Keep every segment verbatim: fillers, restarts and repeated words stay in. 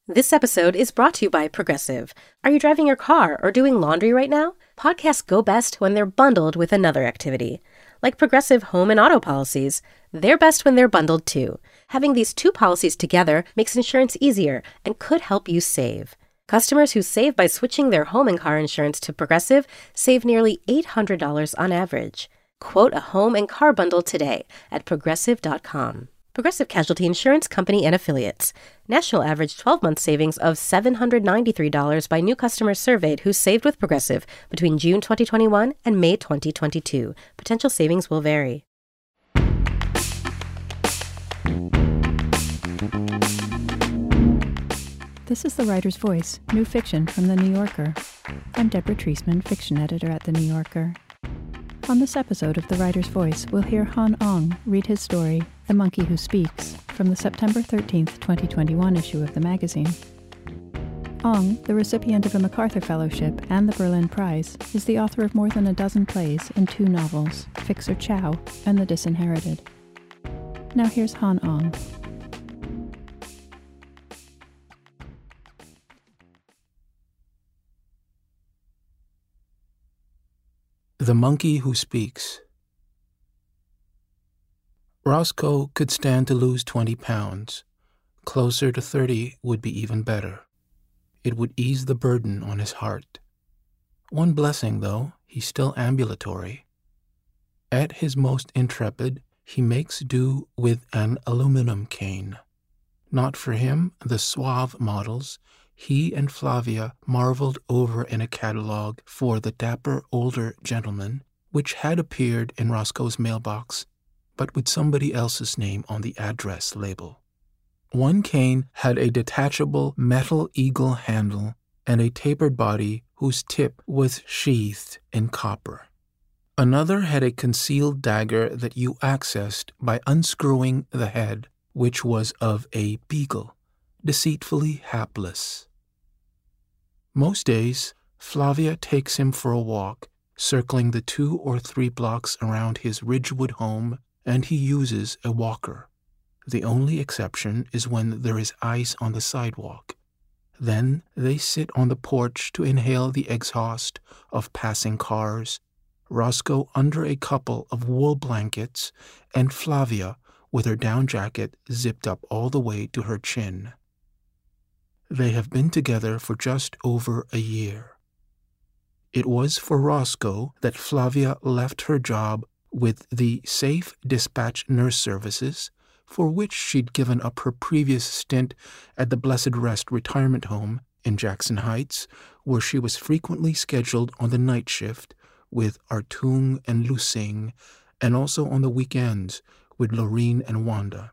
This episode is brought to you by Progressive. Are you driving your car or doing laundry right now? Podcasts go best when they're bundled with another activity. Like Progressive home and auto policies, they're best when they're bundled too. Having these two policies together makes insurance easier and could help you save. Customers who save by switching their home and car insurance to Progressive save nearly eight hundred dollars on average. Quote a home and car bundle today at progressive dot com. Progressive Casualty Insurance Company and Affiliates. National average twelve-month savings of seven hundred ninety-three dollars by new customers surveyed who saved with Progressive between June twenty twenty-one and May twenty twenty-two. Potential savings will vary. This is The Writer's Voice, new fiction from The New Yorker. I'm Deborah Treisman, fiction editor at The New Yorker. On this episode of The Writer's Voice, we'll hear Han Ong read his story, The Monkey Who Speaks, from the September thirteenth, twenty twenty-one issue of the magazine. Ong, the recipient of a MacArthur Fellowship and the Berlin Prize, is the author of more than a dozen plays and two novels, Fixer Chow and The Disinherited. Now here's Han Ong. The Monkey Who Speaks. Roscoe could stand to lose twenty pounds. Closer to thirty would be even better. It would ease the burden on his heart. One blessing, though, he's still ambulatory. At his most intrepid, he makes do with an aluminum cane. Not for him, the suave models he and Flavia marveled over in a catalogue for the dapper older gentleman, which had appeared in Roscoe's mailbox, but with somebody else's name on the address label. One cane had a detachable metal eagle handle and a tapered body whose tip was sheathed in copper. Another had a concealed dagger that you accessed by unscrewing the head, which was of a beagle, deceitfully hapless. Most days, Flavia takes him for a walk, circling the two or three blocks around his Ridgewood home, and he uses a walker. The only exception is when there is ice on the sidewalk. Then they sit on the porch to inhale the exhaust of passing cars, Roscoe under a couple of wool blankets, and Flavia with her down jacket zipped up all the way to her chin. They have been together for just over a year. It was for Roscoe that Flavia left her job with the Safe Dispatch Nurse Services, for which she'd given up her previous stint at the Blessed Rest Retirement Home in Jackson Heights, where she was frequently scheduled on the night shift with Artung and Lusing, and also on the weekends with Lorene and Wanda.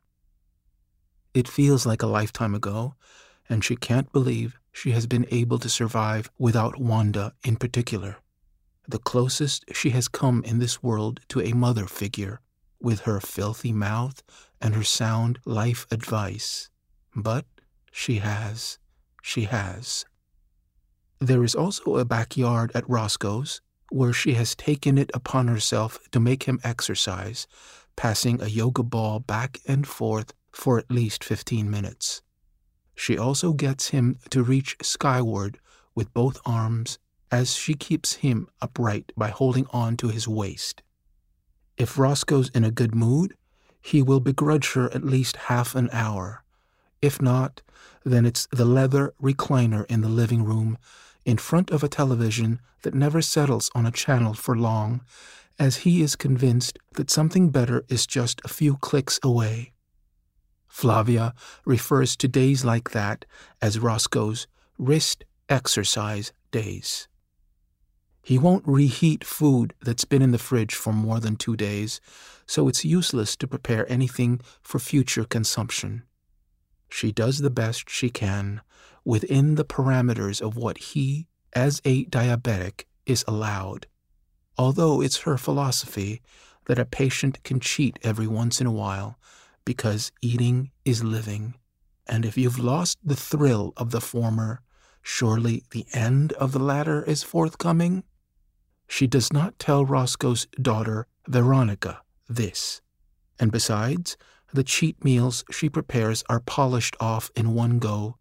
It feels like a lifetime ago, and she can't believe she has been able to survive without Wanda in particular, the closest she has come in this world to a mother figure, with her filthy mouth and her sound life advice. But she has, she has. There is also a backyard at Roscoe's, where she has taken it upon herself to make him exercise, passing a yoga ball back and forth for at least fifteen minutes. She also gets him to reach skyward with both arms as she keeps him upright by holding on to his waist. If Roscoe's in a good mood, he will begrudge her at least half an hour. If not, then it's the leather recliner in the living room in front of a television that never settles on a channel for long, as he is convinced that something better is just a few clicks away. Flavia refers to days like that as Roscoe's wrist exercise days. He won't reheat food that's been in the fridge for more than two days, so it's useless to prepare anything for future consumption. She does the best she can within the parameters of what he, as a diabetic, is allowed, although it's her philosophy that a patient can cheat every once in a while, because eating is living, and if you've lost the thrill of the former, surely the end of the latter is forthcoming? She does not tell Roscoe's daughter, Veronica, this, and besides, the cheat meals she prepares are polished off in one go,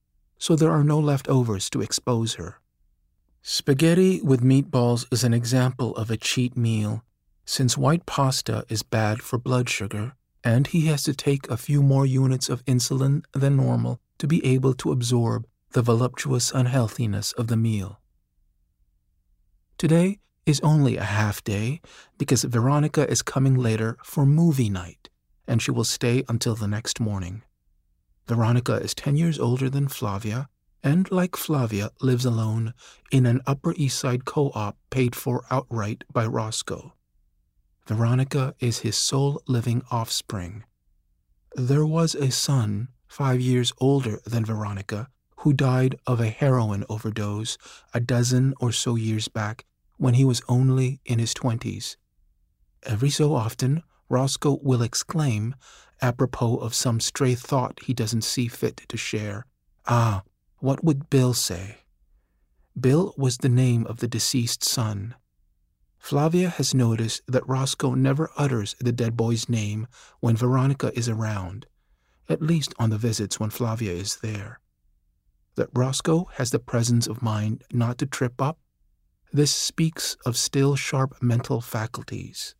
so there are no leftovers to expose her. Spaghetti with meatballs is an example of a cheat meal, since white pasta is bad for blood sugar, and he has to take a few more units of insulin than normal to be able to absorb the voluptuous unhealthiness of the meal. Today is only a half day because Veronica is coming later for movie night, and she will stay until the next morning. Veronica is ten years older than Flavia, and like Flavia, lives alone in an Upper East Side co-op paid for outright by Roscoe. Veronica is his sole living offspring. There was a son, five years older than Veronica, who died of a heroin overdose a dozen or so years back when he was only in his twenties. Every so often, Roscoe will exclaim, apropos of some stray thought he doesn't see fit to share, "Ah, what would Bill say?" Bill was the name of the deceased son. Flavia has noticed that Roscoe never utters the dead boy's name when Veronica is around, at least on the visits when Flavia is there. That Roscoe has the presence of mind not to trip up, this speaks of still sharp mental faculties.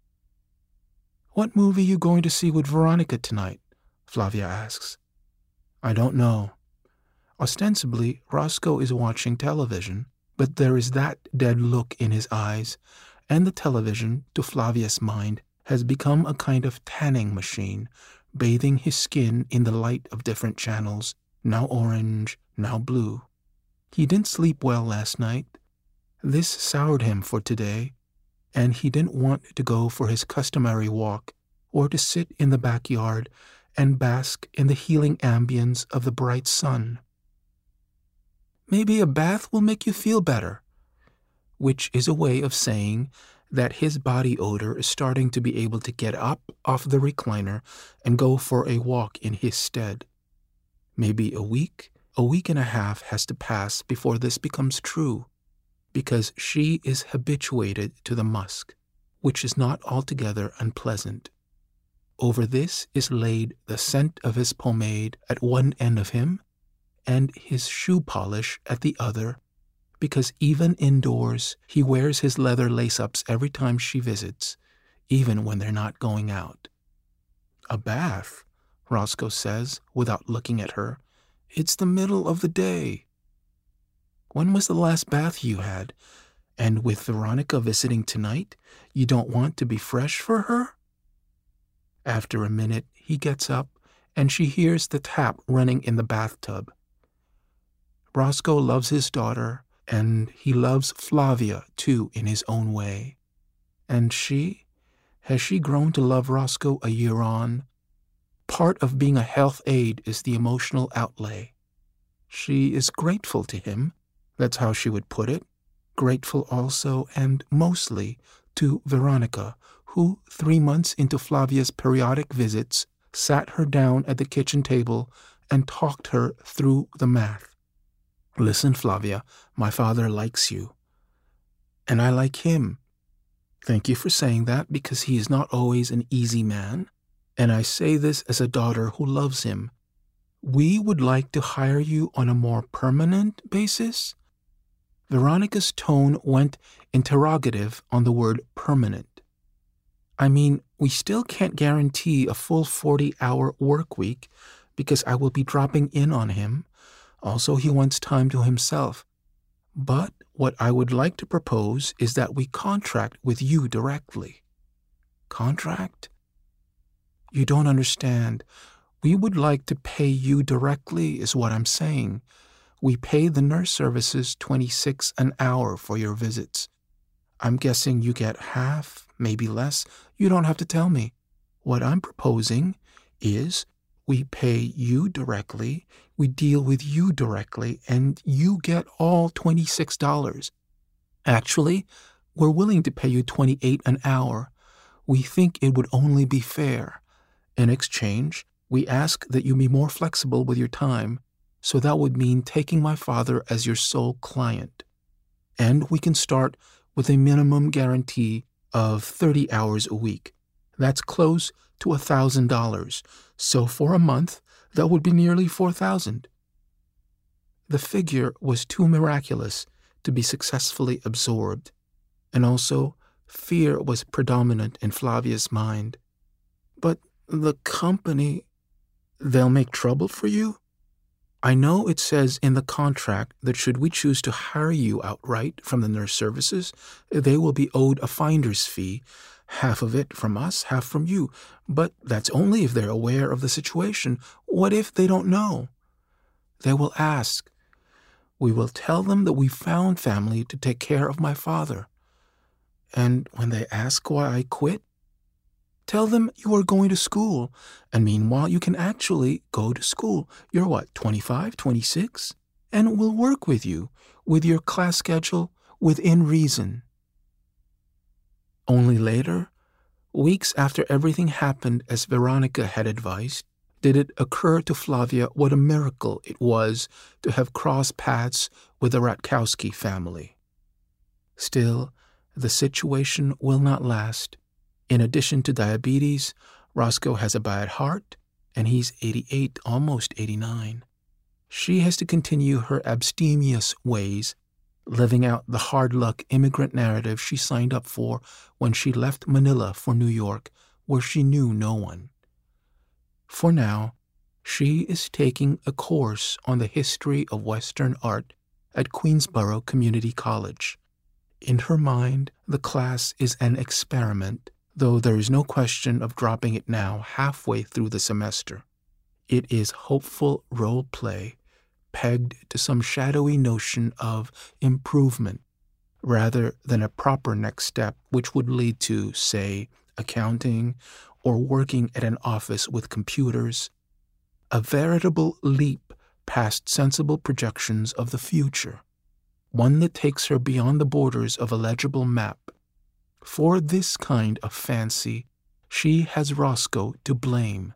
"What movie are you going to see with Veronica tonight?" Flavia asks. "I don't know." Ostensibly, Roscoe is watching television, but there is that dead look in his eyes, and the television, to Flavia's mind, has become a kind of tanning machine, bathing his skin in the light of different channels, now orange, now blue. He didn't sleep well last night. This soured him for today, and he didn't want to go for his customary walk or to sit in the backyard and bask in the healing ambience of the bright sun. "Maybe a bath will make you feel better," which is a way of saying that his body odor is starting to be able to get up off the recliner and go for a walk in his stead. Maybe a week, a week and a half has to pass before this becomes true, because she is habituated to the musk, which is not altogether unpleasant. Over this is laid the scent of his pomade at one end of him, and his shoe polish at the other, because even indoors he wears his leather lace-ups every time she visits, even when they're not going out. "A bath," Roscoe says, without looking at her. "It's the middle of the day." "When was the last bath you had? And with Veronica visiting tonight, you don't want to be fresh for her?" After a minute, he gets up, and she hears the tap running in the bathtub. Roscoe loves his daughter, and he loves Flavia, too, in his own way. And she? Has she grown to love Roscoe a year on? Part of being a health aide is the emotional outlay. She is grateful to him, that's how she would put it, grateful also, and mostly, to Veronica, who, three months into Flavia's periodic visits, sat her down at the kitchen table and talked her through the math. "Listen, Flavia, my father likes you. And I like him. Thank you for saying that, because he is not always an easy man, and I say this as a daughter who loves him. We would like to hire you on a more permanent basis." Veronica's tone went interrogative on the word permanent. "I mean, we still can't guarantee a full forty-hour work week because I will be dropping in on him. Also, he wants time to himself. But what I would like to propose is that we contract with you directly." "Contract?" "You don't understand. We would like to pay you directly is what I'm saying. We pay the nurse services twenty-six an hour for your visits. I'm guessing you get half, maybe less. You don't have to tell me. What I'm proposing is we pay you directly, we deal with you directly, and you get all twenty-six dollars. Actually, we're willing to pay you twenty-eight an hour. We think it would only be fair. In exchange, we ask that you be more flexible with your time, so that would mean taking my father as your sole client. And we can start with a minimum guarantee of thirty hours a week. That's close to one thousand dollars. So for a month, that would be nearly four thousand dollars. the figure was too miraculous to be successfully absorbed, and also fear was predominant in Flavia's mind. But the company, they'll make trouble for you? I know it says in the contract that should we choose to hire you outright from the nurse services, they will be owed a finder's fee, half of it from us, half from you. But that's only if they're aware of the situation. What if they don't know? They will ask. We will tell them that we found family to take care of my father. And when they ask why I quit, tell them you are going to school, and meanwhile you can actually go to school. You're what, twenty-five, twenty-six? And we'll work with you, with your class schedule, within reason. Only later, weeks after everything happened as Veronica had advised, did it occur to Flavia what a miracle it was to have crossed paths with the Ratkowski family. Still, the situation will not last. In addition to diabetes, Roscoe has a bad heart, and he's eighty-eight, almost eighty-nine. She has to continue her abstemious ways, living out the hard-luck immigrant narrative she signed up for when she left Manila for New York, where she knew no one. For now, she is taking a course on the history of Western art at Queensborough Community College. In her mind, the class is an experiment, though there is no question of dropping it now halfway through the semester. It is hopeful role play, pegged to some shadowy notion of improvement, rather than a proper next step which would lead to, say, accounting or working at an office with computers, a veritable leap past sensible projections of the future, one that takes her beyond the borders of a legible map. For this kind of fancy, she has Roscoe to blame.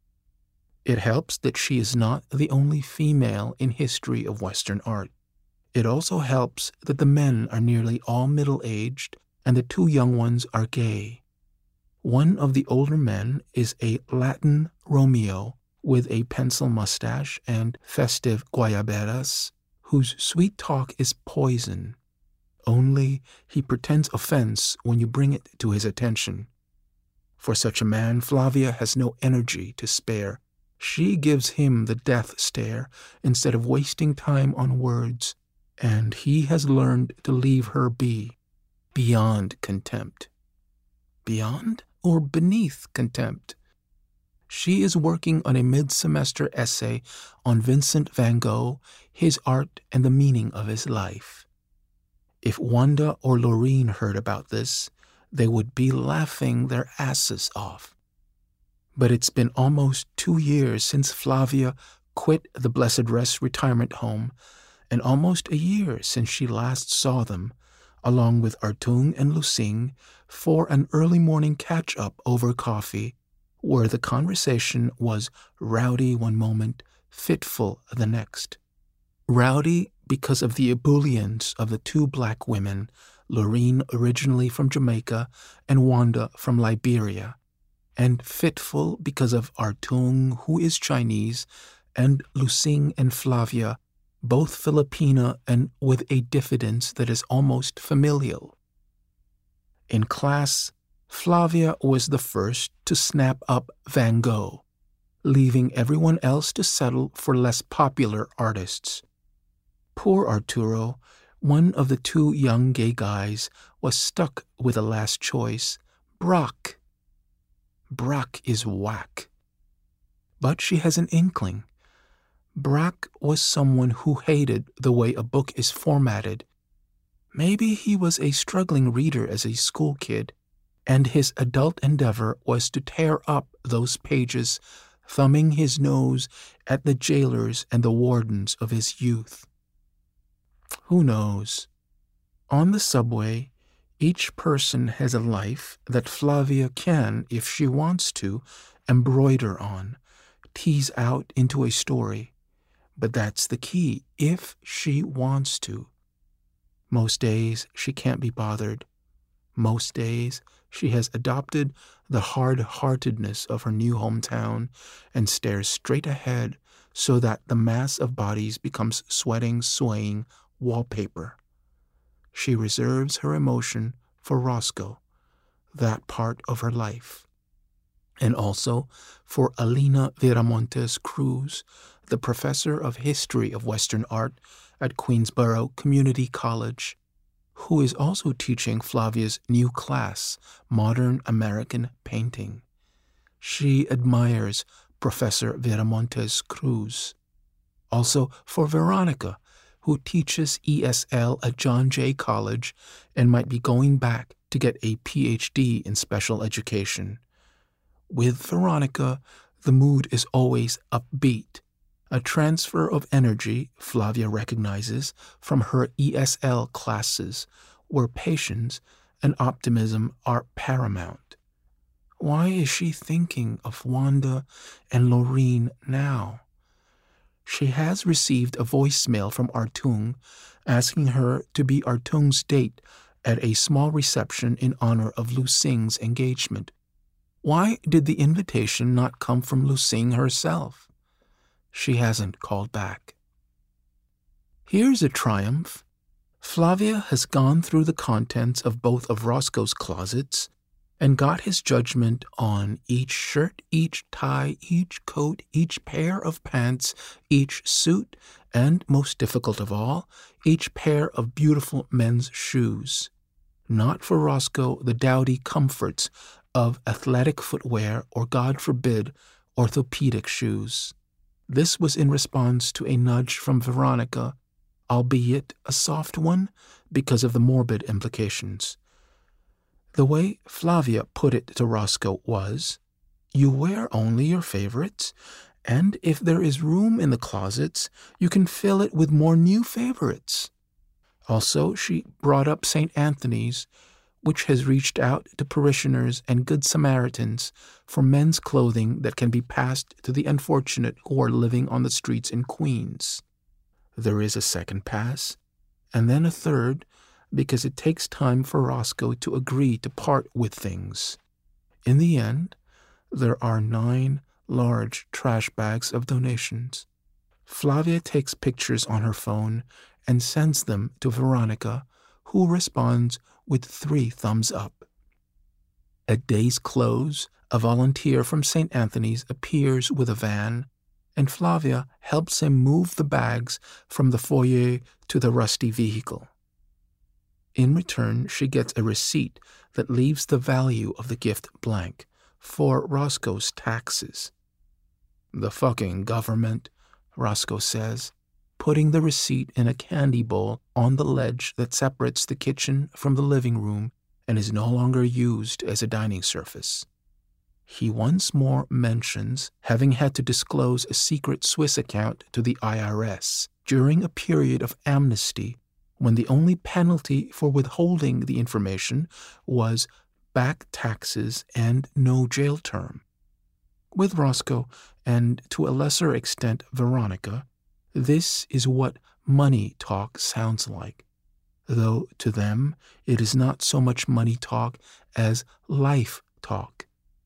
It helps that she is not the only female in history of Western art. It also helps that the men are nearly all middle-aged and the two young ones are gay. One of the older men is a Latin Romeo with a pencil mustache and festive guayaberas, whose sweet talk is poison. Only he pretends offense when you bring it to his attention. For such a man, Flavia has no energy to spare. She gives him the death stare instead of wasting time on words, and he has learned to leave her be, beyond contempt. Beyond or beneath contempt? She is working on a mid-semester essay on Vincent van Gogh, his art, and the meaning of his life. If Wanda or Lorene heard about this, they would be laughing their asses off. But it's been almost two years since Flavia quit the Blessed Rest retirement home, and almost a year since she last saw them, along with Artung and Lusing, for an early morning catch-up over coffee, where the conversation was rowdy one moment, fitful the next. Rowdy because of the ebullience of the two black women, Lorene originally from Jamaica and Wanda from Liberia, and fitful because of Artung, who is Chinese, and Lusing and Flavia, both Filipina and with a diffidence that is almost familial. In class, Flavia was the first to snap up Van Gogh, leaving everyone else to settle for less popular artists. Poor Arturo, one of the two young gay guys, was stuck with a last choice, Braque. Braque is whack. But she has an inkling. Braque was someone who hated the way a book is formatted. Maybe he was a struggling reader as a school kid, and his adult endeavor was to tear up those pages, thumbing his nose at the jailers and the wardens of his youth. Who knows? On the subway, each person has a life that Flavia can, if she wants to, embroider on, tease out into a story. But that's the key, if she wants to. Most days she can't be bothered. Most days she has adopted the hard-heartedness of her new hometown and stares straight ahead, so that the mass of bodies becomes sweating, swaying wallpaper. She reserves her emotion for Roscoe, that part of her life, and also for Alina Viramontes Cruz, the professor of history of Western art at Queensborough Community College, who is also teaching Flavia's new class, Modern American Painting. She admires Professor Viramontes Cruz. Also for Veronica, who teaches E S L at John Jay College and might be going back to get a P H D in special education. With Veronica, the mood is always upbeat, a transfer of energy Flavia recognizes from her E S L classes, where patience and optimism are paramount. Why is she thinking of Wanda and Lorene now? She has received a voicemail from Artung asking her to be Artung's date at a small reception in honor of Lu Xing's engagement. Why did the invitation not come from Lu Xing herself? She hasn't called back. Here's a triumph. Flavia has gone through the contents of both of Roscoe's closets and got his judgment on each shirt, each tie, each coat, each pair of pants, each suit, and, most difficult of all, each pair of beautiful men's shoes. Not for Roscoe the dowdy comforts of athletic footwear or, God forbid, orthopedic shoes. This was in response to a nudge from Veronica, albeit a soft one because of the morbid implications. The way Flavia put it to Roscoe was, "You wear only your favorites, and if there is room in the closets, you can fill it with more new favorites." Also, she brought up Saint Anthony's, which has reached out to parishioners and Good Samaritans for men's clothing that can be passed to the unfortunate who are living on the streets in Queens. There is a second pass, and then a third, because it takes time for Roscoe to agree to part with things. In the end, there are nine large trash bags of donations. Flavia takes pictures on her phone and sends them to Veronica, who responds with three thumbs up. At day's close, a volunteer from Saint Anthony's appears with a van, and Flavia helps him move the bags from the foyer to the rusty vehicle. In return, she gets a receipt that leaves the value of the gift blank for Roscoe's taxes. "The fucking government," Roscoe says, putting the receipt in a candy bowl on the ledge that separates the kitchen from the living room and is no longer used as a dining surface. He once more mentions having had to disclose a secret Swiss account to the I R S during a period of amnesty when the only penalty for withholding the information was back taxes and no jail term. With Roscoe, and to a lesser extent Veronica, this is what money talk sounds like, though to them it is not so much money talk as life talk.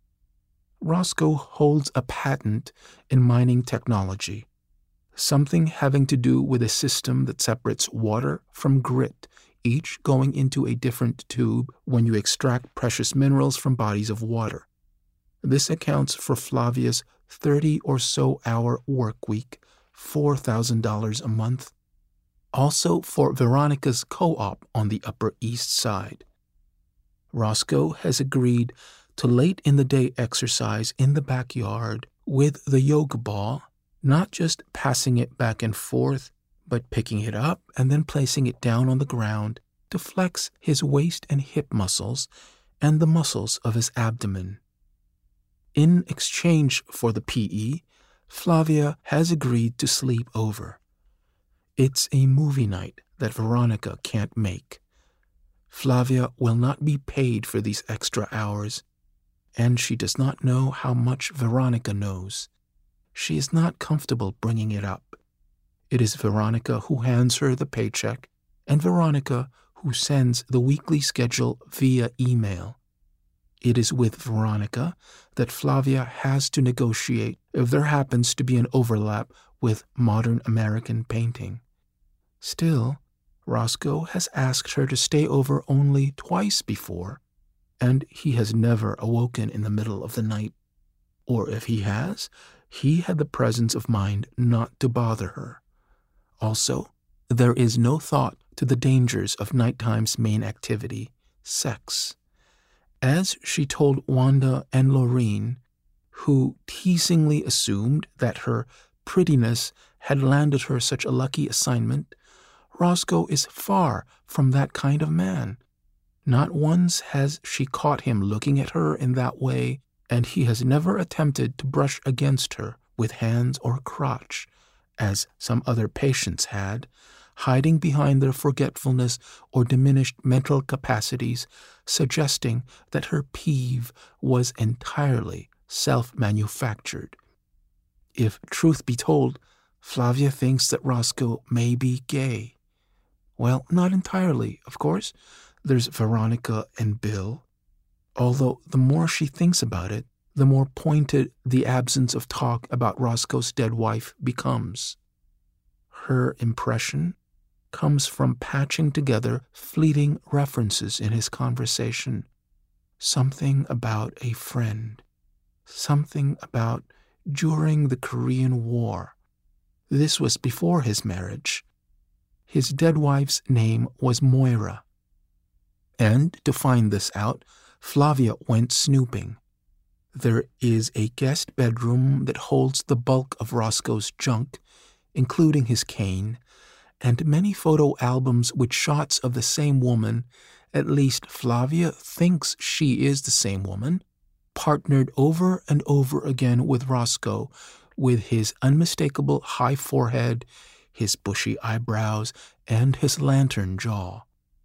Roscoe holds a patent in mining technology, something having to do with a system that separates water from grit, each going into a different tube when you extract precious minerals from bodies of water. This accounts for Flavia's thirty or so hour work week, four thousand dollars a month. Also for Veronica's co-op on the Upper East Side. Roscoe has agreed to late-in-the-day exercise in the backyard with the yoga ball, not just passing it back and forth, but picking it up and then placing it down on the ground to flex his waist and hip muscles and the muscles of his abdomen. In exchange for the P E, Flavia has agreed to sleep over. It's a movie night that Veronica can't make. Flavia will not be paid for these extra hours, and she does not know how much Veronica knows. She is not comfortable bringing it up. It is Veronica who hands her the paycheck, and Veronica who sends the weekly schedule via email. It is with Veronica that Flavia has to negotiate if there happens to be an overlap with modern American painting. Still, Roscoe has asked her to stay over only twice before, and he has never awoken in the middle of the night. Or if he has, he had the presence of mind not to bother her. Also, there is no thought to the dangers of nighttime's main activity, sex. As she told Wanda and Lorene, who teasingly assumed that her prettiness had landed her such a lucky assignment, Roscoe is far from that kind of man. Not once has she caught him looking at her in that way, and he has never attempted to brush against her with hands or crotch, as some other patients had, hiding behind their forgetfulness or diminished mental capacities, suggesting that her peeve was entirely self-manufactured. If truth be told, Flavia thinks that Roscoe may be gay. Well, not entirely, of course. There's Veronica and Bill. Although the more she thinks about it, the more pointed the absence of talk about Roscoe's dead wife becomes. Her impression comes from patching together fleeting references in his conversation. Something about a friend. Something about during the Korean War. This was before his marriage. His dead wife's name was Moira. And to find this out, Flavia went snooping. There is a guest bedroom that holds the bulk of Roscoe's junk, including his cane, and many photo albums with shots of the same woman, at least Flavia thinks she is the same woman, partnered over and over again with Roscoe, with his unmistakable high forehead, his bushy eyebrows, and his lantern jaw.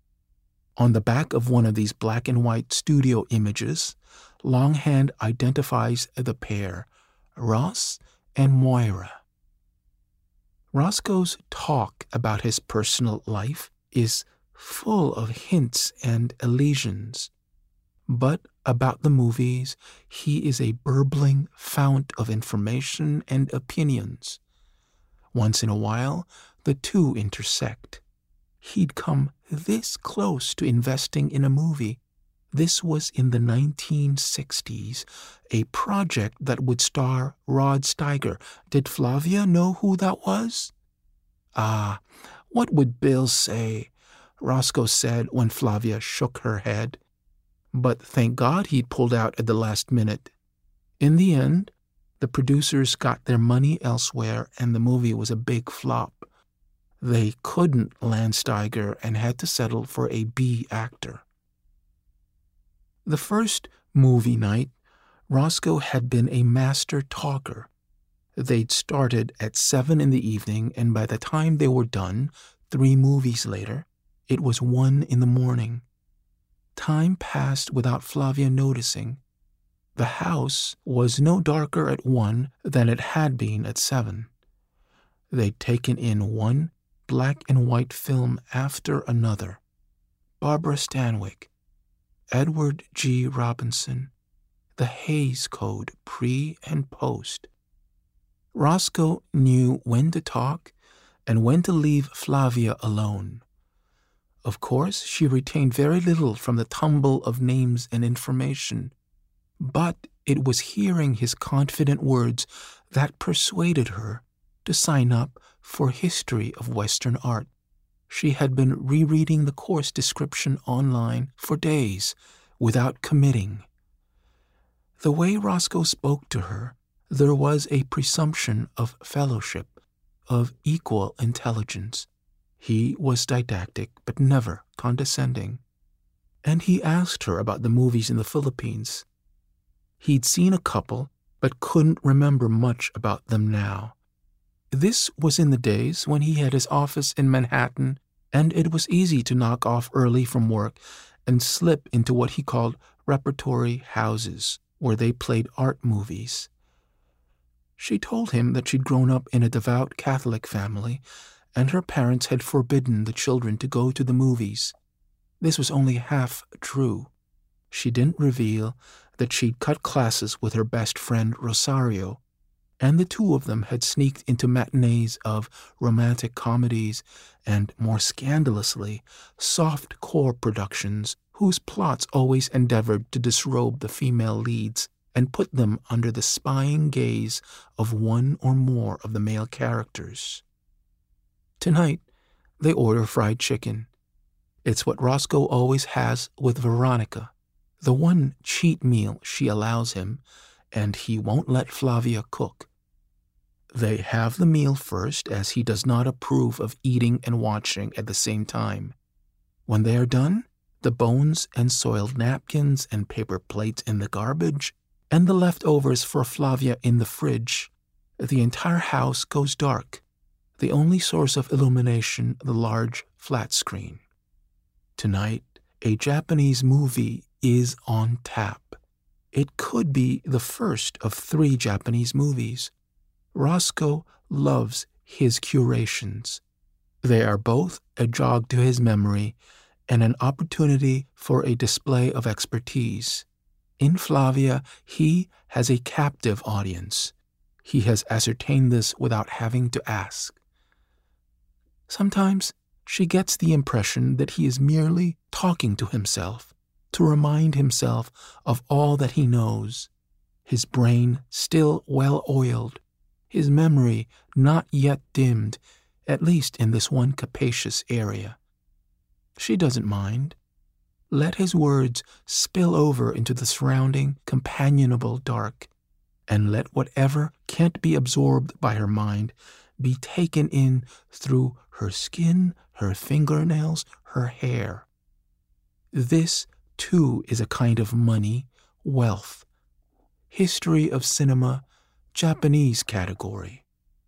On the back of one of these black and white studio images, longhand identifies the pair, Ross and Moira. Roscoe's talk about his personal life is full of hints and elisions, but about the movies, he is a burbling fount of information and opinions. Once in a while, the two intersect. He'd come this close to investing in a movie. This was in the nineteen sixties, a project that would star Rod Steiger. Did Flavia know who that was? Ah, what would Bill say? Roscoe said when Flavia shook her head. But thank God he pulled out at the last minute. In the end, the producers got their money elsewhere and the movie was a big flop. They couldn't land Steiger and had to settle for a B actor. The first movie night, Roscoe had been a master talker. They'd started at seven in the evening, and by the time they were done, three movies later, it was one in the morning. Time passed without Flavia noticing. The house was no darker at one than it had been at seven. They'd taken in one black and white film after another. Barbara Stanwyck, Edward G. Robinson, The Hays Code, pre and post. Roscoe knew when to talk and when to leave Flavia alone. Of course, she retained very little from the tumble of names and information, but it was hearing his confident words that persuaded her to sign up for History of Western Art. She had been rereading the course description online for days without committing. The way Roscoe spoke to her, there was a presumption of fellowship, of equal intelligence. He was didactic, but never condescending. And he asked her about the movies in the Philippines. He'd seen a couple, but couldn't remember much about them now. This was in the days when he had his office in Manhattan, and it was easy to knock off early from work and slip into what he called repertory houses, where they played art movies. She told him that she'd grown up in a devout Catholic family, and her parents had forbidden the children to go to the movies. This was only half true. She didn't reveal that she'd cut classes with her best friend Rosario, and the two of them had sneaked into matinees of romantic comedies and, more scandalously, soft-core productions whose plots always endeavored to disrobe the female leads and put them under the spying gaze of one or more of the male characters. Tonight, they order fried chicken. It's what Roscoe always has with Veronica, the one cheat meal she allows him, and he won't let Flavia cook. They have the meal first, as he does not approve of eating and watching at the same time. When they are done, the bones and soiled napkins and paper plates in the garbage, and the leftovers for Flavia in the fridge, the entire house goes dark, the only source of illumination the large flat screen. Tonight, a Japanese movie is on tap. It could be the first of three Japanese movies. Roscoe loves his curations. They are both a jog to his memory and an opportunity for a display of expertise. In Flavia, he has a captive audience. He has ascertained this without having to ask. Sometimes she gets the impression that he is merely talking to himself, to remind himself of all that he knows, his brain still well-oiled, his memory not yet dimmed, at least in this one capacious area. She doesn't mind. Let his words spill over into the surrounding, companionable dark, and let whatever can't be absorbed by her mind be taken in through her skin, her fingernails, her hair. This, too, is a kind of money, wealth. History of cinema, Japanese category.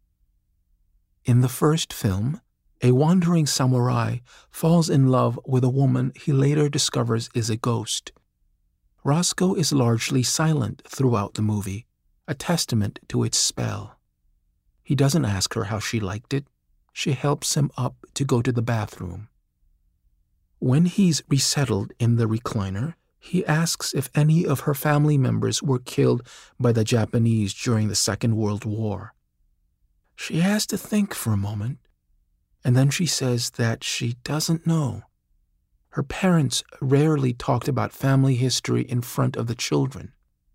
In the first film, a wandering samurai falls in love with a woman he later discovers is a ghost. Roscoe is largely silent throughout the movie, a testament to its spell. He doesn't ask her how she liked it. She helps him up to go to the bathroom. When he's resettled in the recliner, he asks if any of her family members were killed by the Japanese during the Second World War. She has to think for a moment, and then she says that she doesn't know. Her parents rarely talked about family history in front of the children.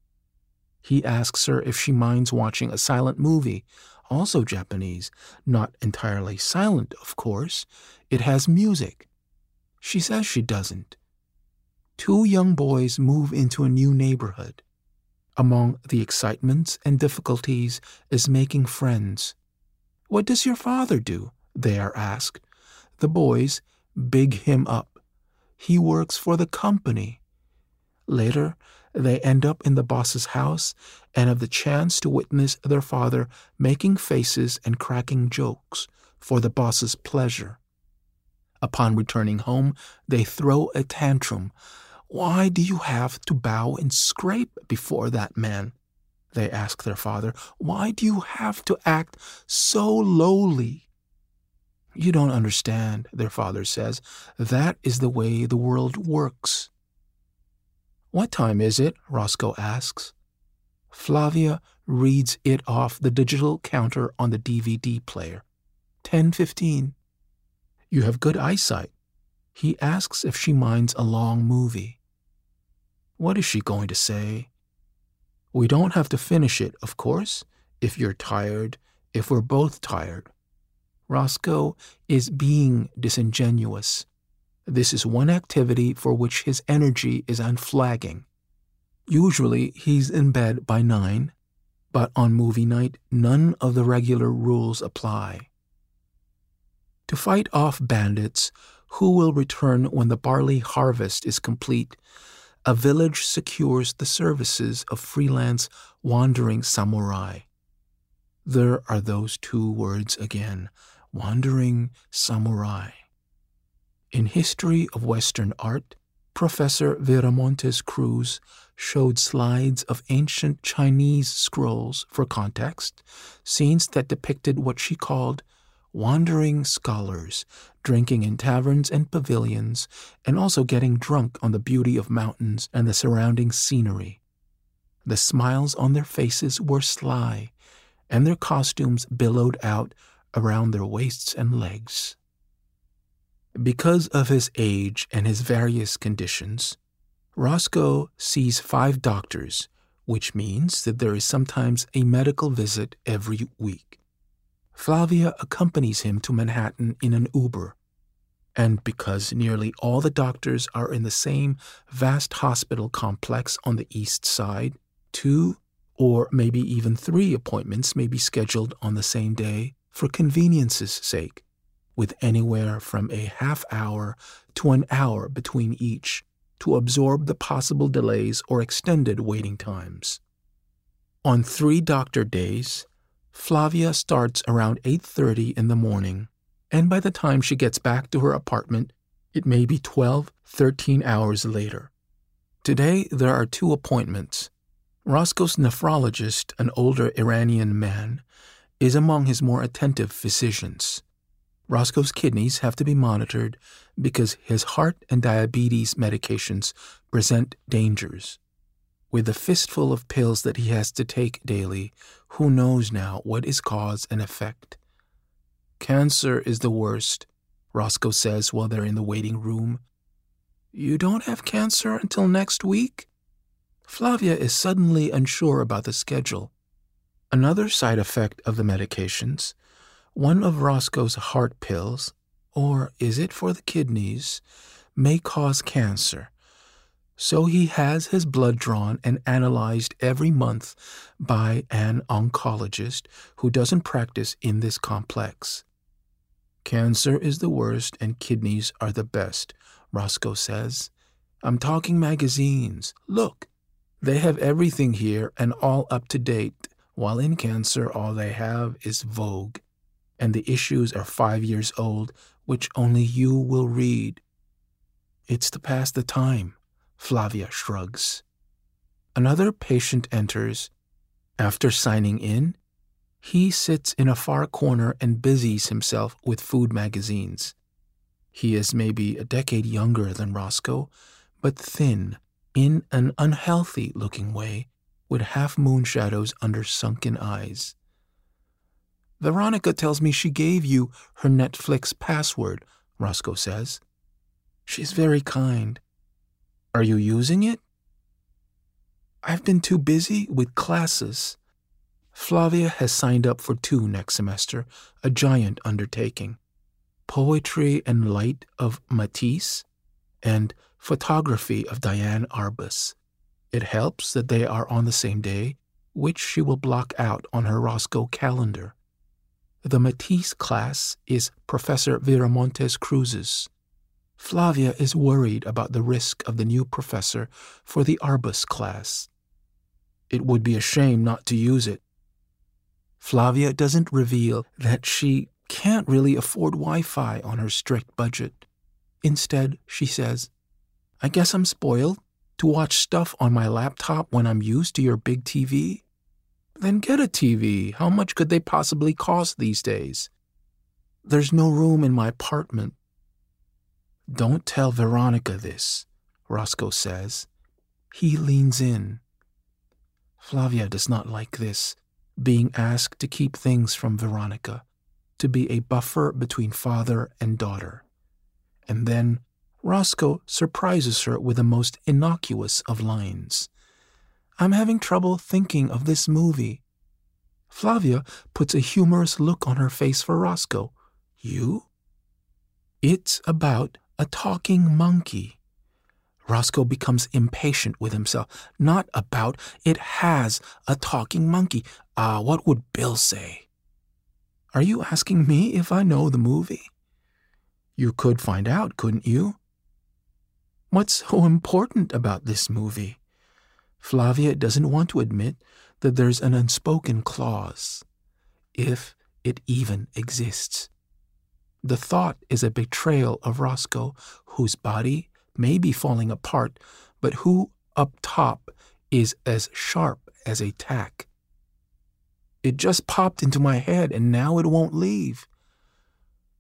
He asks her if she minds watching a silent movie, also Japanese, not entirely silent, of course. It has music. She says she doesn't. Two young boys move into a new neighborhood. Among the excitements and difficulties is making friends. "What does your father do?" they are asked. The boys big him up. He works for the company. Later, they end up in the boss's house and have the chance to witness their father making faces and cracking jokes for the boss's pleasure. Upon returning home, they throw a tantrum. "Why do you have to bow and scrape before that man?" they ask their father. "Why do you have to act so lowly?" "You don't understand," their father says. "That is the way the world works." "What time is it?" Roscoe asks. Flavia reads it off the digital counter on the D V D player. ten fifteen. "You have good eyesight." He asks if she minds a long movie. What is she going to say? "We don't have to finish it, of course, if you're tired, if we're both tired." Roscoe is being disingenuous. This is one activity for which his energy is unflagging. Usually he's in bed by nine, but on movie night none of the regular rules apply. To fight off bandits who will return when the barley harvest is complete, a village secures the services of freelance wandering samurai. There are those two words again, wandering samurai. In History of Western Art, Professor Viramontes Cruz showed slides of ancient Chinese scrolls for context, scenes that depicted what she called wandering scholars, drinking in taverns and pavilions, and also getting drunk on the beauty of mountains and the surrounding scenery. The smiles on their faces were sly, and their costumes billowed out around their waists and legs. Because of his age and his various conditions, Roscoe sees five doctors, which means that there is sometimes a medical visit every week. Flavia accompanies him to Manhattan in an Uber, and because nearly all the doctors are in the same vast hospital complex on the East Side, two or maybe even three appointments may be scheduled on the same day for convenience's sake, with anywhere from a half hour to an hour between each to absorb the possible delays or extended waiting times. On three doctor days, Flavia starts around eight thirty in the morning, and by the time she gets back to her apartment, it may be twelve, thirteen hours later. Today, there are two appointments. Roscoe's nephrologist, an older Iranian man, is among his more attentive physicians. Roscoe's kidneys have to be monitored because his heart and diabetes medications present dangers. With the fistful of pills that he has to take daily, who knows now what is cause and effect? Cancer is the worst, Roscoe says while they're in the waiting room. You don't have cancer until next week? Flavia is suddenly unsure about the schedule. Another side effect of the medications, one of Roscoe's heart pills, or is it for the kidneys, may cause cancer. So he has his blood drawn and analyzed every month by an oncologist who doesn't practice in this complex. Cancer is the worst and kidneys are the best, Roscoe says. I'm talking magazines. Look, they have everything here and all up to date, while in cancer all they have is Vogue. And the issues are five years old, which only you will read. It's to pass the time, Flavia shrugs. Another patient enters. After signing in, he sits in a far corner and busies himself with food magazines. He is maybe a decade younger than Roscoe, but thin, in an unhealthy-looking way, with half-moon shadows under sunken eyes. Veronica tells me she gave you her Netflix password, Roscoe says. She's very kind. Are you using it? I've been too busy with classes. Flavia has signed up for two next semester, a giant undertaking. Poetry and Light of Matisse and Photography of Diane Arbus. It helps that they are on the same day, which she will block out on her Roscoe calendar. The Matisse class is Professor Viramontes Cruz's. Flavia is worried about the risk of the new professor for the Arbus class. It would be a shame not to use it. Flavia doesn't reveal that she can't really afford Wi-Fi on her strict budget. Instead, she says, I guess I'm spoiled to watch stuff on my laptop when I'm used to your big T V. Then get a T V. How much could they possibly cost these days? There's no room in my apartment. Don't tell Veronica this, Roscoe says. He leans in. Flavia does not like this, being asked to keep things from Veronica, to be a buffer between father and daughter. And then Roscoe surprises her with the most innocuous of lines. I'm having trouble thinking of this movie. Flavia puts a humorous look on her face for Roscoe. You? It's about a talking monkey. Roscoe becomes impatient with himself. Not about, it has a talking monkey. Ah, what would Bill say? Are you asking me if I know the movie? You could find out, couldn't you? What's so important about this movie? Flavia doesn't want to admit that there's an unspoken clause, if it even exists. The thought is a betrayal of Roscoe, whose body may be falling apart, but who, up top, is as sharp as a tack. It just popped into my head, and now it won't leave.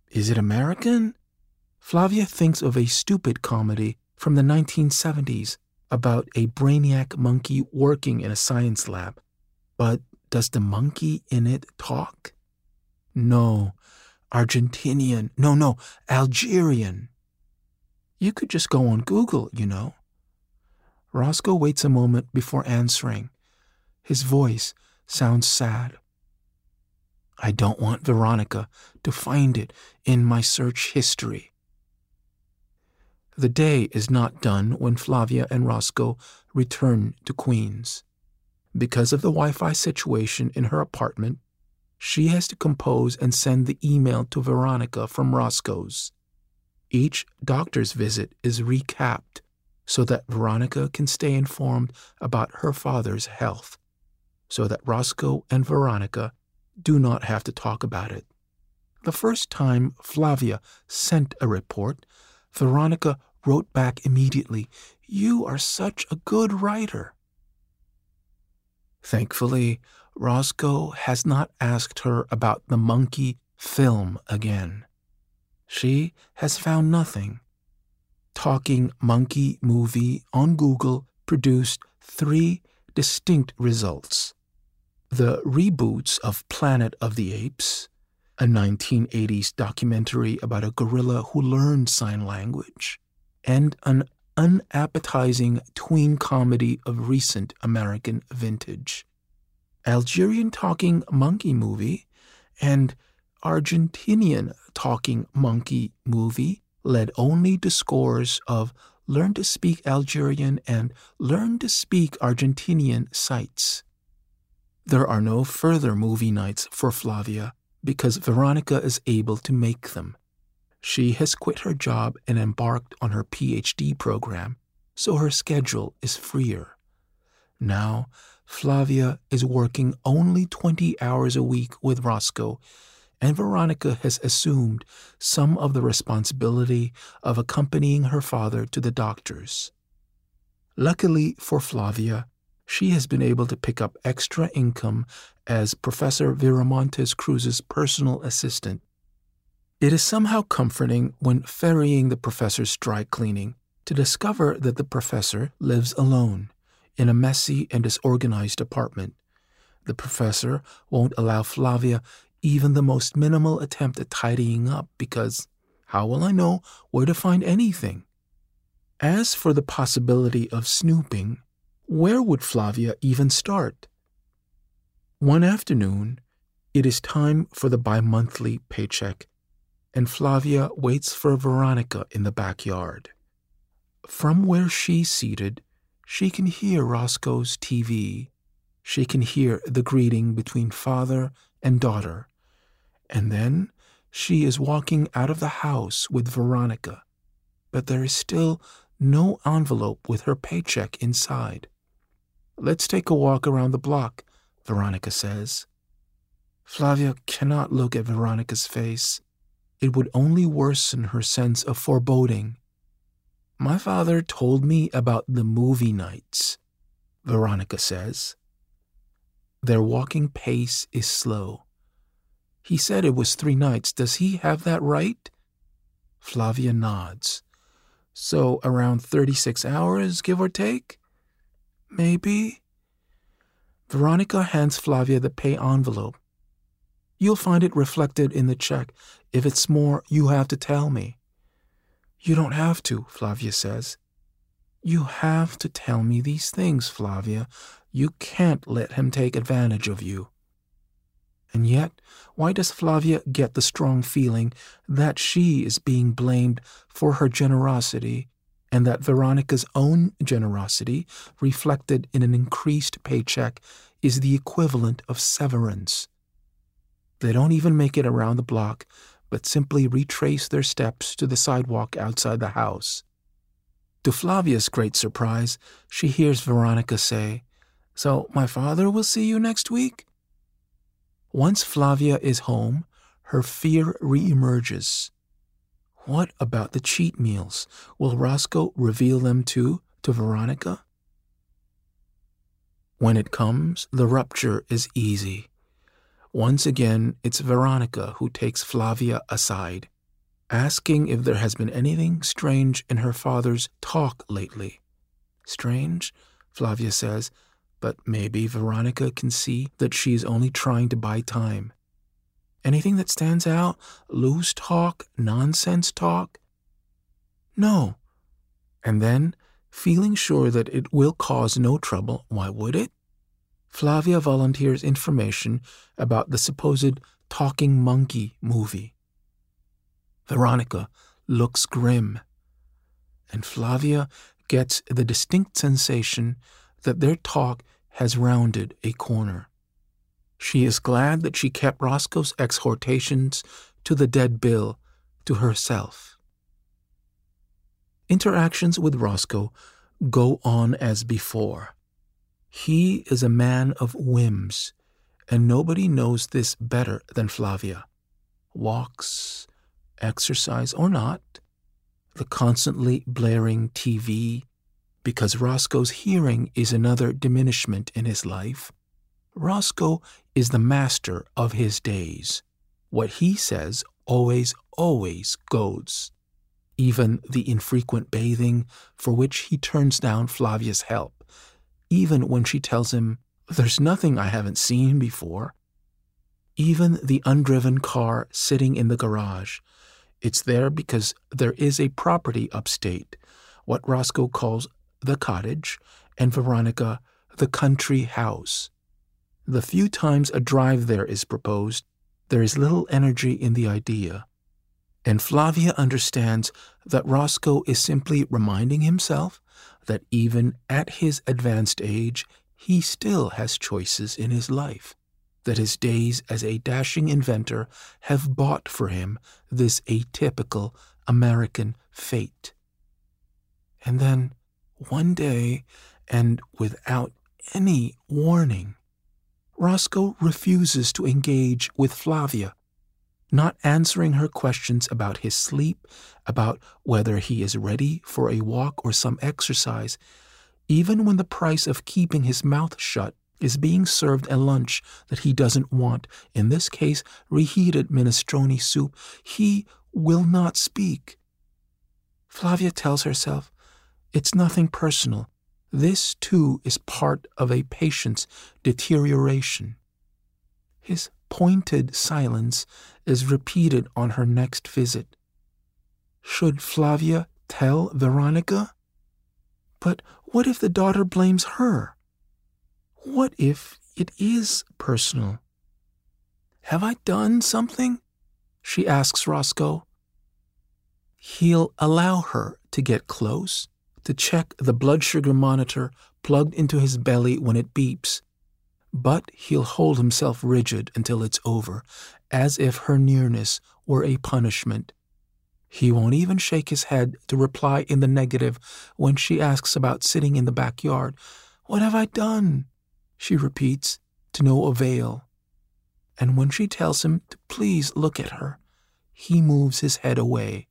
Is it American? Flavia thinks of a stupid comedy from the nineteen seventies about a brainiac monkey working in a science lab. But does the monkey in it talk? No, Argentinian. No, no, Algerian. You could just go on Google, you know. Roscoe waits a moment before answering. His voice sounds sad. I don't want Veronica to find it in my search history. The day is not done when Flavia and Roscoe return to Queens. Because of the Wi-Fi situation in her apartment, she has to compose and send the email to Veronica from Roscoe's. Each doctor's visit is recapped so that Veronica can stay informed about her father's health, so that Roscoe and Veronica do not have to talk about it. The first time Flavia sent a report, Veronica wrote back immediately, "You are such a good writer." Thankfully, Roscoe has not asked her about the monkey film again. She has found nothing. Talking Monkey Movie on Google produced three distinct results. The reboots of Planet of the Apes, a nineteen eighties documentary about a gorilla who learned sign language, and an unappetizing tween comedy of recent American vintage. Algerian Talking Monkey Movie and Argentinian Talking Monkey Movie led only to scores of Learn to Speak Algerian and Learn to Speak Argentinian sites. There are no further movie nights for Flavia because Veronica is able to make them. She has quit her job and embarked on her P H D program, so her schedule is freer. Now, Flavia is working only twenty hours a week with Roscoe, and Veronica has assumed some of the responsibility of accompanying her father to the doctors. Luckily for Flavia, she has been able to pick up extra income as Professor Viramontes Cruz's personal assistant. It is somehow comforting when ferrying the professor's dry cleaning to discover that the professor lives alone in a messy and disorganized apartment. The professor won't allow Flavia even the most minimal attempt at tidying up because how will I know where to find anything? As for the possibility of snooping, where would Flavia even start? One afternoon, it is time for the bi-monthly paycheck, and Flavia waits for Veronica in the backyard. From where she's seated, she can hear Roscoe's T V. She can hear the greeting between father and daughter. And then she is walking out of the house with Veronica, but there is still no envelope with her paycheck inside. "Let's take a walk around the block," Veronica says. Flavia cannot look at Veronica's face. It would only worsen her sense of foreboding. "My father told me about the movie nights," Veronica says. Their walking pace is slow. "He said it was three nights. Does he have that right?" Flavia nods. "So around thirty-six hours, give or take?" "Maybe." Veronica hands Flavia the pay envelope. "You'll find it reflected in the check. If it's more, you have to tell me." "You don't have to," Flavia says. "You have to tell me these things, Flavia. You can't let him take advantage of you." And yet, why does Flavia get the strong feeling that she is being blamed for her generosity and that Veronica's own generosity, reflected in an increased paycheck, is the equivalent of severance? They don't even make it around the block, but simply retrace their steps to the sidewalk outside the house. To Flavia's great surprise, she hears Veronica say, "So my father will see you next week?" Once Flavia is home, her fear reemerges. What about the cheat meals? Will Roscoe reveal them too to Veronica? When it comes, the rupture is easy. Once again, it's Veronica who takes Flavia aside. asking if there has been anything strange in her father's talk lately. Strange, Flavia says, but maybe Veronica can see that she is only trying to buy time. Anything that stands out? Loose talk? Nonsense talk? No. And then, feeling sure that it will cause no trouble, why would it? Flavia volunteers information about the supposed talking monkey movie. Veronica looks grim, and Flavia gets the distinct sensation that their talk has rounded a corner. She is glad that she kept Roscoe's exhortations to the dead Bill to herself. Interactions with Roscoe go on as before. He is a man of whims, and nobody knows this better than Flavia. Walks, exercise or not, the constantly blaring T V, because Roscoe's hearing is another diminishment in his life. Roscoe is the master of his days. What he says always, always goes. Even the infrequent bathing for which he turns down Flavia's help, even when she tells him, "There's nothing I haven't seen before." Even the undriven car sitting in the garage. It's there because there is a property upstate, what Roscoe calls the cottage, and Veronica the country house. The few times a drive there is proposed, there is little energy in the idea. And Flavia understands that Roscoe is simply reminding himself that even at his advanced age, he still has choices in his life, that his days as a dashing inventor have bought for him this atypical American fate. And then, one day, and without any warning, Roscoe refuses to engage with Flavia, not answering her questions about his sleep, about whether he is ready for a walk or some exercise, even when the price of keeping his mouth shut is being served a lunch that he doesn't want, in this case reheated minestrone soup. He will not speak. Flavia tells herself, it's nothing personal. This, too, is part of a patient's deterioration. His pointed silence is repeated on her next visit. Should Flavia tell Veronica? But what if the daughter blames her? What if it is personal? Have I done something? She asks Roscoe. He'll allow her to get close, to check the blood sugar monitor plugged into his belly when it beeps, but he'll hold himself rigid until it's over, as if her nearness were a punishment. He won't even shake his head to reply in the negative when she asks about sitting in the backyard. What have I done? She repeats, to no avail. And when she tells him to please look at her, he moves his head away.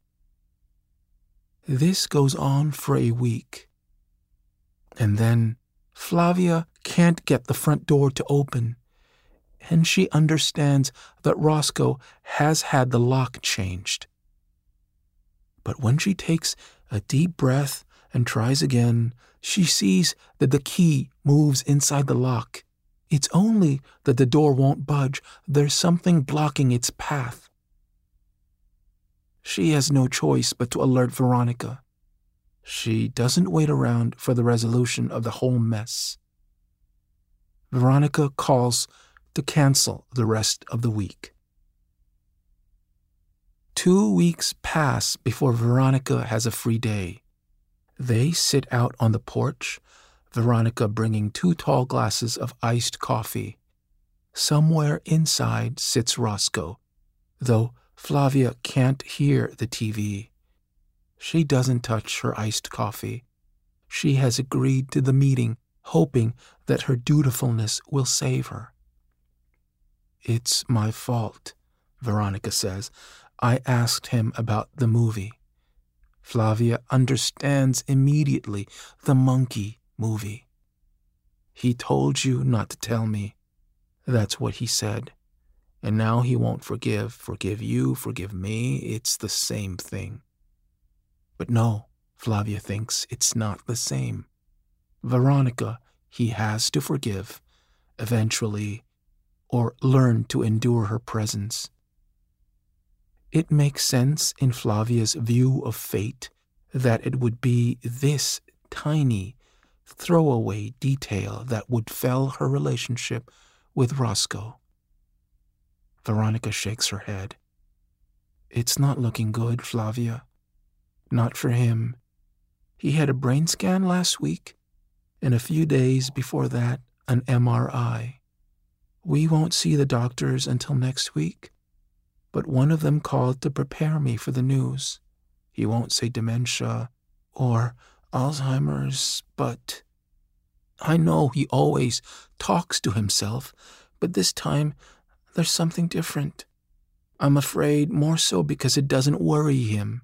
This goes on for a week. And then Flavia can't get the front door to open, and she understands that Roscoe has had the lock changed. But when she takes a deep breath and tries again, she sees that the key moves inside the lock. It's only that the door won't budge. There's something blocking its path. She has no choice but to alert Veronica. She doesn't wait around for the resolution of the whole mess. Veronica calls to cancel the rest of the week. Two weeks pass before Veronica has a free day. They sit out on the porch, Veronica bringing two tall glasses of iced coffee. Somewhere inside sits Roscoe, though Flavia can't hear the T V. She doesn't touch her iced coffee. She has agreed to the meeting, hoping that her dutifulness will save her. It's my fault, Veronica says. I asked him about the movie. Flavia understands immediately the monkey movie. He told you not to tell me. That's what he said. And now he won't forgive, forgive you, forgive me. It's the same thing. But no, Flavia thinks it's not the same. Veronica, he has to forgive, eventually, or learn to endure her presence. It makes sense in Flavia's view of fate that it would be this tiny, throwaway detail that would fell her relationship with Roscoe. Veronica shakes her head. It's not looking good, Flavia. Not for him. He had a brain scan last week, and a few days before that, an M R I. We won't see the doctors until next week, but one of them called to prepare me for the news. He won't say dementia or Alzheimer's, but I know he always talks to himself, but this time there's something different. I'm afraid more so because it doesn't worry him.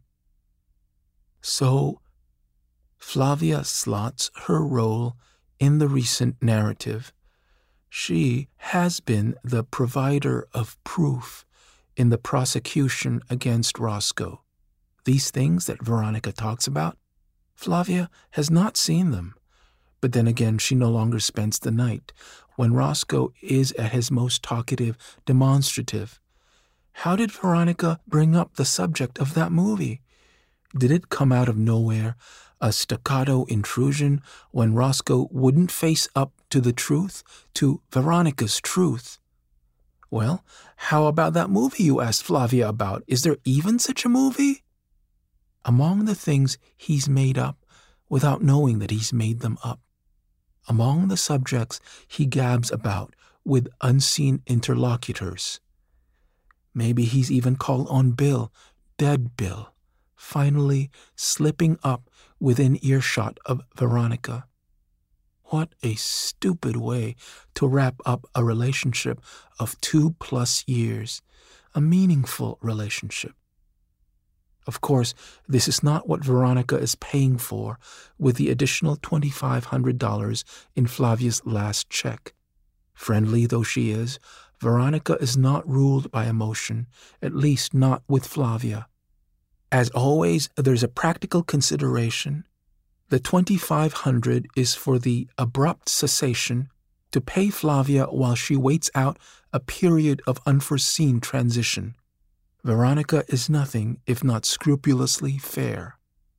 So, Flavia slots her role in the recent narrative. She has been the provider of proof in the prosecution against Roscoe. These things that Veronica talks about, Flavia has not seen them. But then again, she no longer spends the night when Roscoe is at his most talkative, demonstrative. How did Veronica bring up the subject of that movie? Did it come out of nowhere, a staccato intrusion when Roscoe wouldn't face up to the truth, to Veronica's truth? Well, how about that movie you asked Flavia about? Is there even such a movie? Among the things he's made up without knowing that he's made them up. Among the subjects he gabs about with unseen interlocutors. Maybe he's even called on Bill, dead Bill, finally slipping up within earshot of Veronica. What a stupid way to wrap up a relationship of two plus years, a meaningful relationship. Of course, this is not what Veronica is paying for with the additional two thousand five hundred dollars in Flavia's last check. Friendly though she is, Veronica is not ruled by emotion, at least not with Flavia. As always, there's a practical consideration. The two thousand five hundred dollars is for the abrupt cessation to pay Flavia while she waits out a period of unforeseen transition. Veronica is nothing if not scrupulously fair.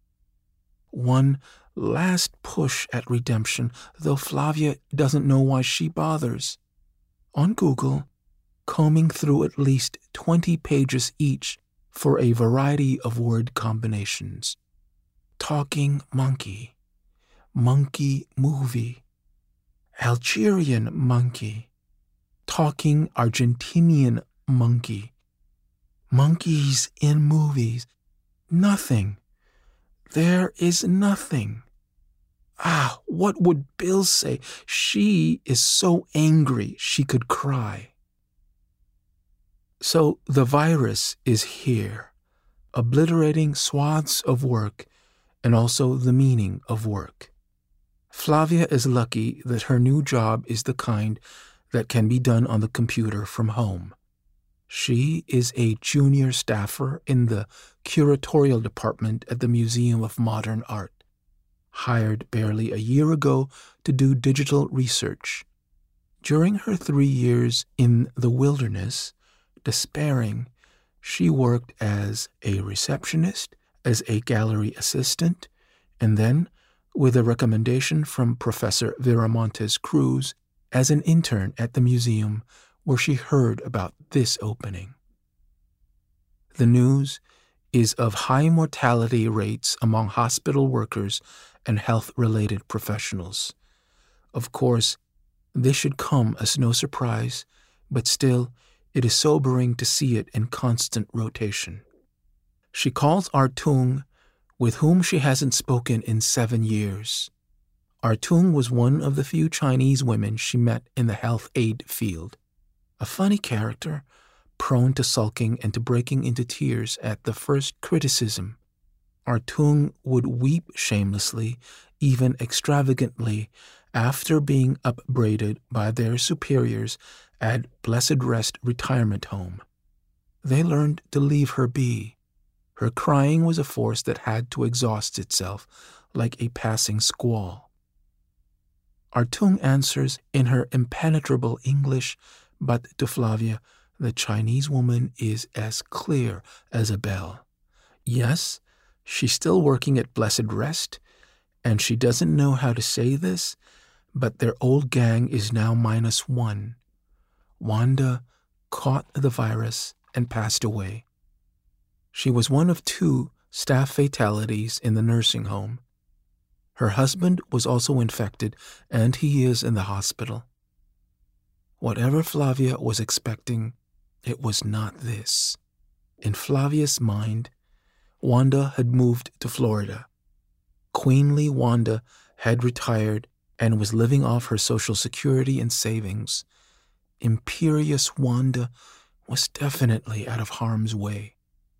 One last push at redemption, though Flavia doesn't know why she bothers. On Google, combing through at least twenty pages each for a variety of word combinations. Talking monkey, monkey movie, Algerian monkey, talking Argentinian monkey, monkeys in movies, nothing. There is nothing. Ah, what would Bill say? She is so angry she could cry. So the virus is here, obliterating swaths of work and also the meaning of work. Flavia is lucky that her new job is the kind that can be done on the computer from home. She is a junior staffer in the curatorial department at the Museum of Modern Art, hired barely a year ago to do digital research. During her three years in the wilderness, despairing, she worked as a receptionist, as a gallery assistant, and then, with a recommendation from Professor Viramontes Cruz, as an intern at the museum where she heard about this opening. The news is of high mortality rates among hospital workers and health-related professionals. Of course, this should come as no surprise, but still, it is sobering to see it in constant rotation. She calls Artung, with whom she hasn't spoken in seven years. Artung was one of the few Chinese women she met in the health aid field. A funny character, prone to sulking and to breaking into tears at the first criticism. Artung would weep shamelessly, even extravagantly, after being upbraided by their superiors at Blessed Rest Retirement Home. They learned to leave her be. Her crying was a force that had to exhaust itself like a passing squall. Artung answers in her impenetrable English, but to Flavia, the Chinese woman is as clear as a bell. Yes, she's still working at Blessed Rest, and she doesn't know how to say this, but their old gang is now minus one. Wanda caught the virus and passed away. She was one of two staff fatalities in the nursing home. Her husband was also infected, and he is in the hospital. Whatever Flavia was expecting, it was not this. In Flavia's mind, Wanda had moved to Florida. Queenly Wanda had retired and was living off her Social Security and savings. Imperious Wanda was definitely out of harm's way.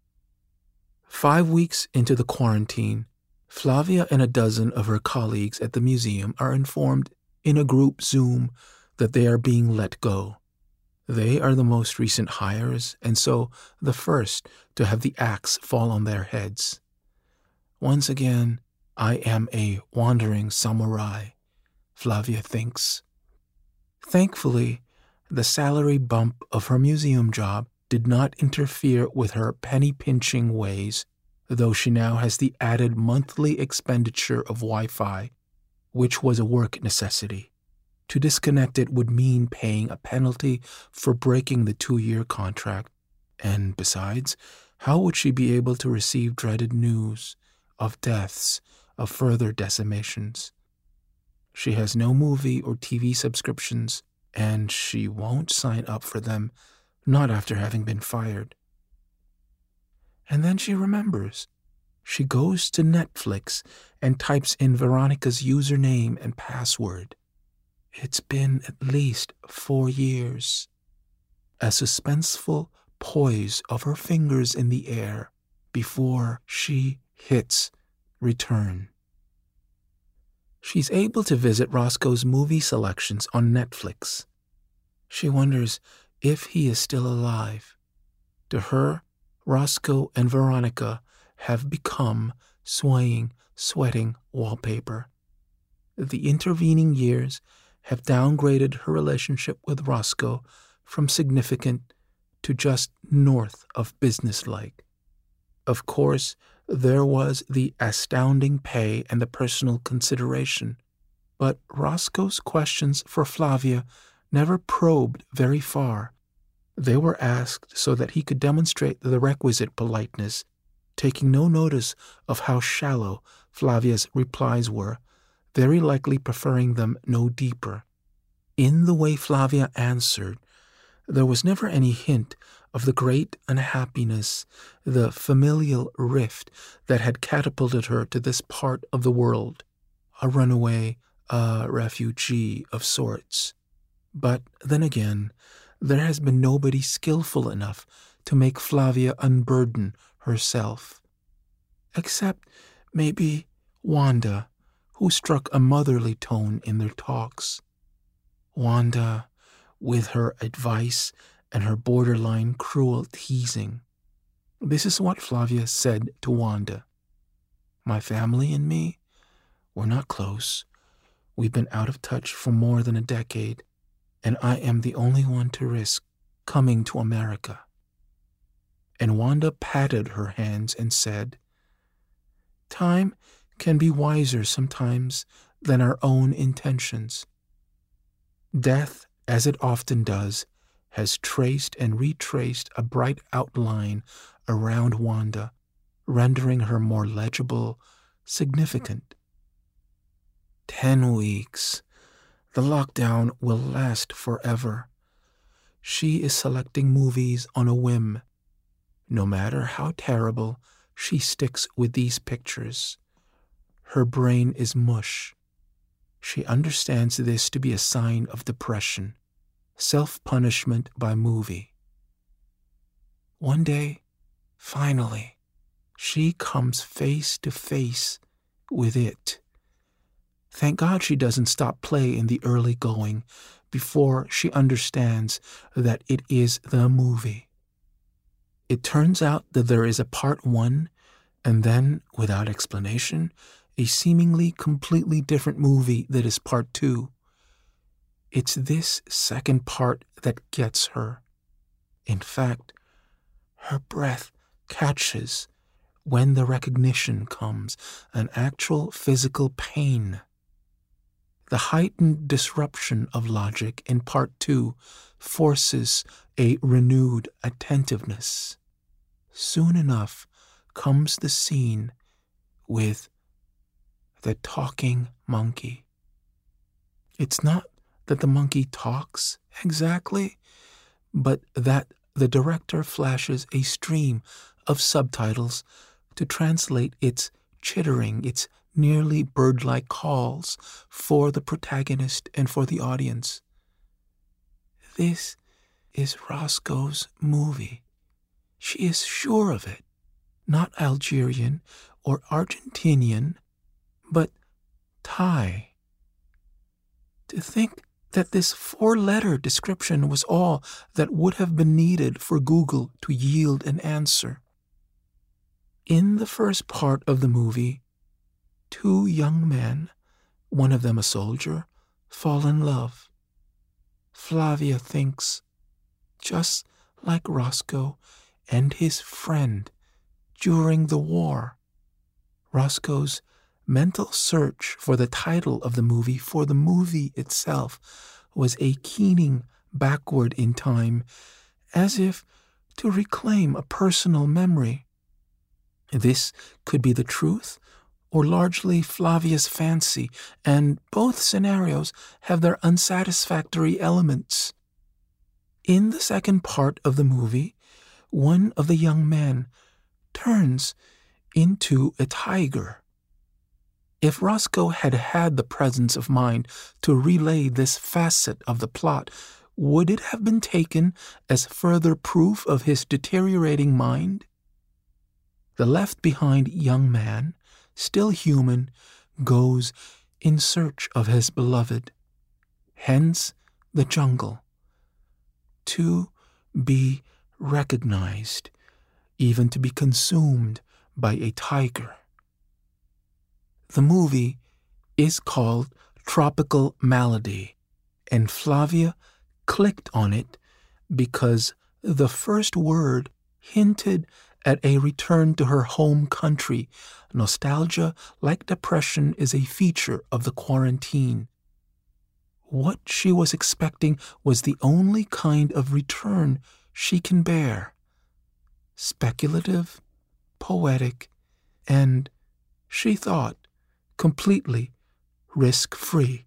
Five weeks into the quarantine, Flavia and a dozen of her colleagues at the museum are informed in a group Zoom that they are being let go. They are the most recent hires, and so the first to have the axe fall on their heads. Once again, I am a wandering samurai, Flavia thinks. Thankfully, the salary bump of her museum job did not interfere with her penny-pinching ways, though she now has the added monthly expenditure of Wi-Fi, which was a work necessity. To disconnect it would mean paying a penalty for breaking the two-year contract, and besides, how would she be able to receive dreaded news of deaths, of further decimations? She has no movie or T V subscriptions, and she won't sign up for them, not after having been fired. And then she remembers. She goes to Netflix and types in Veronica's username and password. It's been at least four years. A suspenseful poise of her fingers in the air before she hits return. She's able to visit Roscoe's movie selections on Netflix. She wonders if he is still alive. To her, Roscoe and Veronica have become swaying, sweating wallpaper. The intervening years have downgraded her relationship with Roscoe from significant to just north of businesslike. Of course, there was the astounding pay and the personal consideration, but Roscoe's questions for Flavia never probed very far. They were asked so that he could demonstrate the requisite politeness, taking no notice of how shallow Flavia's replies were, very likely preferring them no deeper. In the way Flavia answered, there was never any hint of the great unhappiness, the familial rift that had catapulted her to this part of the world, a runaway, a refugee of sorts. But then again, there has been nobody skillful enough to make Flavia unburden herself. Except maybe Wanda, who struck a motherly tone in their talks. Wanda, with her advice and her borderline cruel teasing. This is what Flavia said to Wanda. My family and me, we're not close. We've been out of touch for more than a decade, and I am the only one to risk coming to America. And Wanda patted her hands and said, Time can be wiser sometimes than our own intentions. Death, as it often does, has traced and retraced a bright outline around Wanda, rendering her more legible, significant. Ten weeks. The lockdown will last forever. She is selecting movies on a whim. No matter how terrible, she sticks with these pictures. Her brain is mush. She understands this to be a sign of depression, self-punishment by movie. One day, finally, she comes face to face with it. Thank God she doesn't stop play in the early going before she understands that it is the movie. It turns out that there is a part one, and then, without explanation, a seemingly completely different movie that is part two. It's this second part that gets her. In fact, her breath catches when the recognition comes, an actual physical pain. The heightened disruption of logic in part two forces a renewed attentiveness. Soon enough comes the scene with the talking monkey. It's not that the monkey talks exactly, but that the director flashes a stream of subtitles to translate its chittering, its nearly bird-like calls for the protagonist and for the audience. This is Roscoe's movie. She is sure of it. Not Algerian or Argentinian, but Thai. To think that this four-letter description was all that would have been needed for Google to yield an answer. In the first part of the movie, two young men, one of them a soldier, fall in love. Flavia thinks, just like Roscoe and his friend during the war. Roscoe's mental search for the title of the movie, for the movie itself, was a keening backward in time, as if to reclaim a personal memory. This could be the truth, or largely Flavia's fancy, and both scenarios have their unsatisfactory elements. In the second part of the movie, one of the young men turns into a tiger. If Roscoe had had the presence of mind to relay this facet of the plot, would it have been taken as further proof of his deteriorating mind? The left-behind young man, still human, goes in search of his beloved. Hence the jungle. To be recognized, even to be consumed by a tiger. The movie is called Tropical Malady, and Flavia clicked on it because the first word hinted at a return to her home country. Nostalgia, like depression, is a feature of the quarantine. What she was expecting was the only kind of return she can bear. Speculative, poetic, and, she thought, completely risk-free.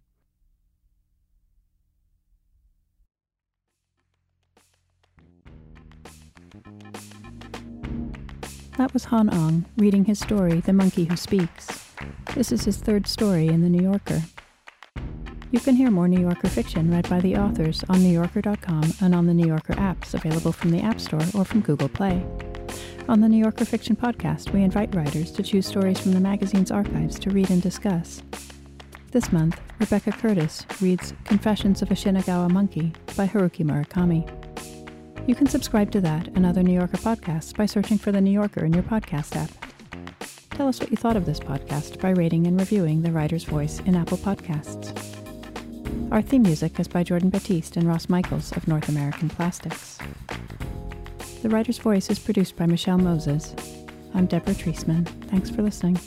That was Han Ong reading his story, The Monkey Who Speaks. This is his third story in The New Yorker. You can hear more New Yorker fiction read by the authors on New Yorker dot com and on the New Yorker apps available from the App Store or from Google Play. On the New Yorker Fiction Podcast, we invite writers to choose stories from the magazine's archives to read and discuss. This month, Rebecca Curtis reads Confessions of a Shinagawa Monkey by Haruki Murakami. You can subscribe to that and other New Yorker podcasts by searching for The New Yorker in your podcast app. Tell us what you thought of this podcast by rating and reviewing The Writer's Voice in Apple Podcasts. Our theme music is by Jordan Batiste and Ross Michaels of North American Plastics. The Writer's Voice is produced by Michelle Moses. I'm Deborah Treisman. Thanks for listening.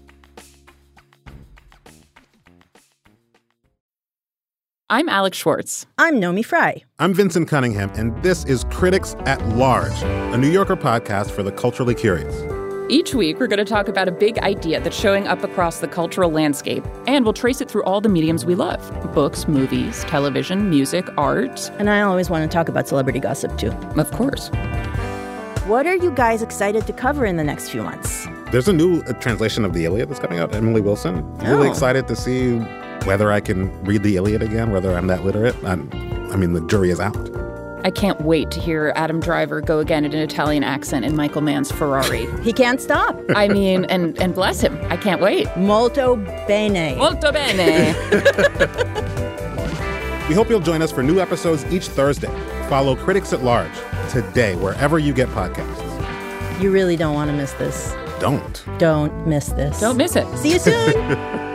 I'm Alex Schwartz. I'm Nomi Fry. I'm Vincent Cunningham, and this is Critics at Large, a New Yorker podcast for the culturally curious. Each week, we're going to talk about a big idea that's showing up across the cultural landscape, and we'll trace it through all the mediums we love. Books, movies, television, music, art. And I always want to talk about celebrity gossip, too. Of course. What are you guys excited to cover in the next few months? There's a new uh, translation of the Iliad that's coming out, Emily Wilson. I'm oh. really excited to see whether I can read the Iliad again, whether I'm that literate. I'm, I mean, the jury is out. I can't wait to hear Adam Driver go again in an Italian accent in Michael Mann's Ferrari. He can't stop. I mean, and, and bless him. I can't wait. Molto bene. Molto bene. We hope you'll join us for new episodes each Thursday. Follow Critics at Large today, wherever you get podcasts. You really don't want to miss this. Don't. Don't miss this. Don't miss it. See you soon.